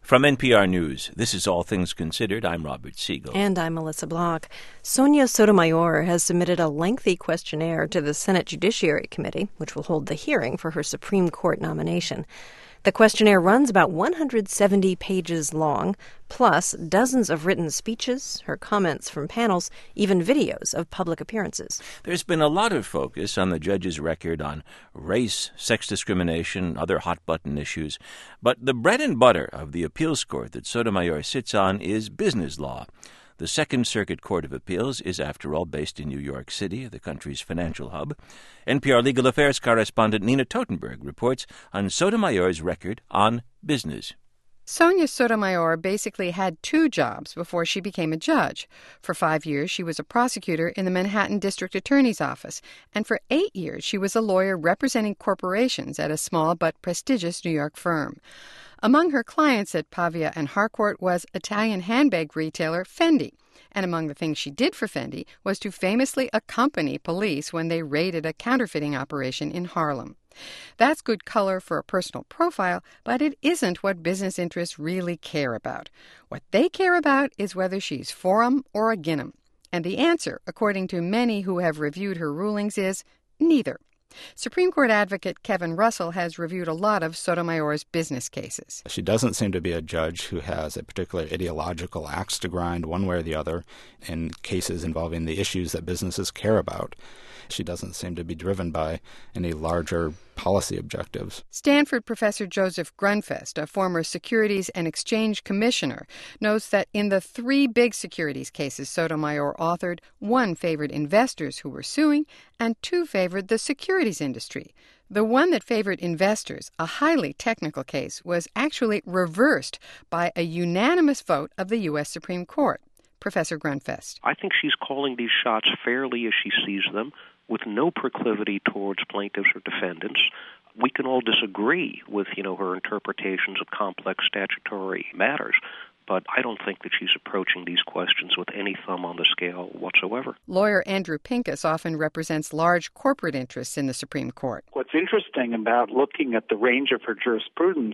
From NPR News, this is All Things Considered. I'm Robert Siegel. And I'm Melissa Block. Sonia Sotomayor has submitted a lengthy questionnaire to the Senate Judiciary Committee, which will hold the hearing for her Supreme Court nomination. The questionnaire runs about 170 pages long, plus dozens of written speeches, her comments from panels, even videos of public appearances. There's been a lot of focus on the judge's record on race, sex discrimination, other hot-button issues. But the bread and butter of the appeals court that Sotomayor sits on is business law. The Second Circuit Court of Appeals is, after all, based in New York City, the country's financial hub. NPR legal affairs correspondent Nina Totenberg reports on Sotomayor's record on business. Sonia Sotomayor basically had two jobs before she became a judge. For 5 years, she was a prosecutor in the Manhattan District Attorney's Office, and for 8 years, she was a lawyer representing corporations at a small but prestigious New York firm. Among her clients at Pavia and Harcourt was Italian handbag retailer Fendi. And among the things she did for Fendi was to famously accompany police when they raided a counterfeiting operation in Harlem. That's good color for a personal profile, but it isn't what business interests really care about. What they care about is whether she's for 'em or agin 'em. And the answer, according to many who have reviewed her rulings, is neither. Supreme Court advocate Kevin Russell has reviewed a lot of Sotomayor's business cases. She doesn't seem to be a judge who has a particular ideological axe to grind one way or the other in cases involving the issues that businesses care about. She doesn't seem to be driven by any larger policy objectives. Stanford professor Joseph Grunfest, a former Securities and Exchange Commissioner, knows that in the 3 big securities cases Sotomayor authored, 1 favored investors who were suing and 2 favored the securities industry. The one that favored investors, a highly technical case, was actually reversed by a unanimous vote of the U.S. Supreme Court. Professor Grunfest. I think she's calling these shots fairly as she sees them, with no proclivity towards plaintiffs or defendants. We can all disagree with, her interpretations of complex statutory matters, but I don't think that she's approaching these questions with any thumb on the scale whatsoever. Lawyer Andrew Pincus often represents large corporate interests in the Supreme Court. What's interesting about looking at the range of her jurisprudence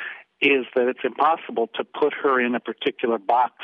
is that it's impossible to put her in a particular box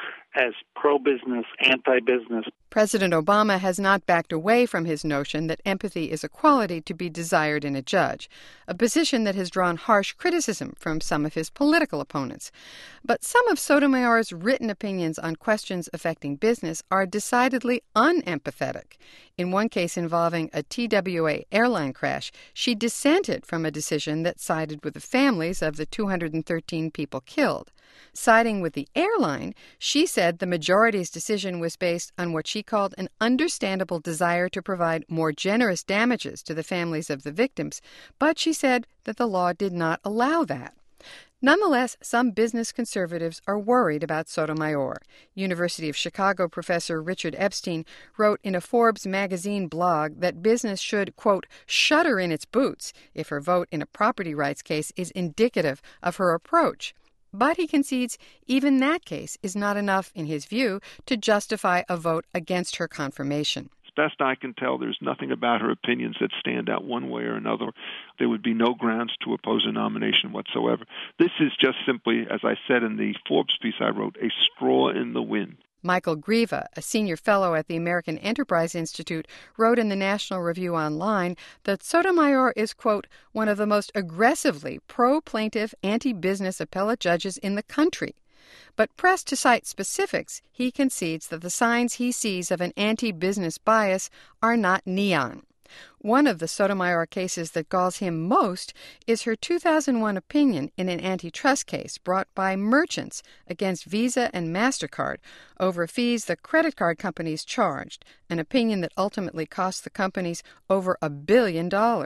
as pro-business, anti-business. President Obama has not backed away from his notion that empathy is a quality to be desired in a judge, a position that has drawn harsh criticism from some of his political opponents. But some of Sotomayor's written opinions on questions affecting business are decidedly unempathetic. In one case involving a TWA airline crash, she dissented from a decision that sided with the families of the 213 people killed. Siding with the airline, she said the majority's decision was based on what she called an understandable desire to provide more generous damages to the families of the victims, but she said that the law did not allow that. Nonetheless, some business conservatives are worried about Sotomayor. University of Chicago professor Richard Epstein wrote in a Forbes magazine blog that business should, quote, shudder in its boots if her vote in a property rights case is indicative of her approach. But he concedes even that case is not enough, in his view, to justify a vote against her confirmation. As best I can tell, there's nothing about her opinions that stand out one way or another. There would be no grounds to oppose a nomination whatsoever. This is just simply, as I said in the Forbes piece I wrote, a straw in the wind. Michael Grieva, a senior fellow at the American Enterprise Institute, wrote in the National Review Online that Sotomayor is, quote, one of the most aggressively pro-plaintiff, anti-business appellate judges in the country. But pressed to cite specifics, he concedes that the signs he sees of an anti-business bias are not neon. One of the Sotomayor cases that galls him most is her 2001 opinion in an antitrust case brought by merchants against Visa and MasterCard over fees the credit card companies charged, an opinion that ultimately cost the companies over $1 billion.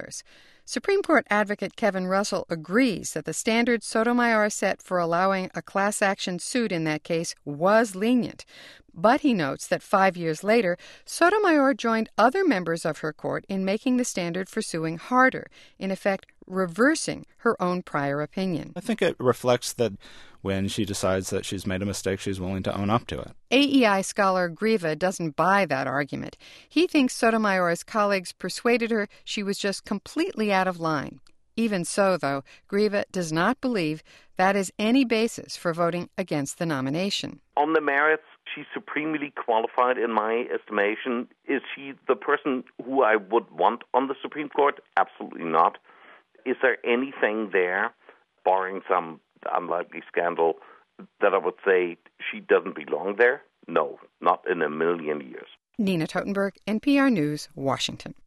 Supreme Court advocate Kevin Russell agrees that the standard Sotomayor set for allowing a class action suit in that case was lenient. But he notes that 5 years later, Sotomayor joined other members of her court in making the standard for suing harder, in effect reversing her own prior opinion. I think it reflects that when she decides that she's made a mistake, she's willing to own up to it. AEI scholar Grieva doesn't buy that argument. He thinks Sotomayor's colleagues persuaded her she was just completely out of line. Even so, though, Grieve does not believe that is any basis for voting against the nomination. On the merits, she's supremely qualified in my estimation. Is she the person who I would want on the Supreme Court? Absolutely not. Is there anything there, barring some unlikely scandal, that I would say she doesn't belong there? No, not in a million years. Nina Totenberg, NPR News, Washington.